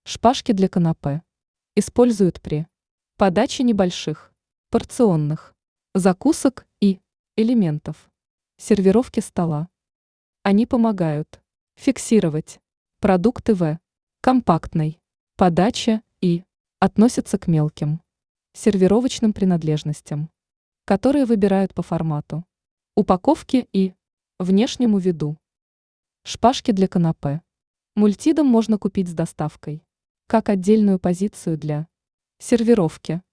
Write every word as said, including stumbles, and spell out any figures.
Шпажки для канапе используют при подаче небольших, порционных закусок и элементов сервировки стола. Они помогают фиксировать продукты в компактной подаче и относятся к мелким сервировочным принадлежностям, которые выбирают по формату, упаковке и внешнему виду. Шпажки для канапе мультидом можно купить с доставкой, как отдельную позицию для сервировки.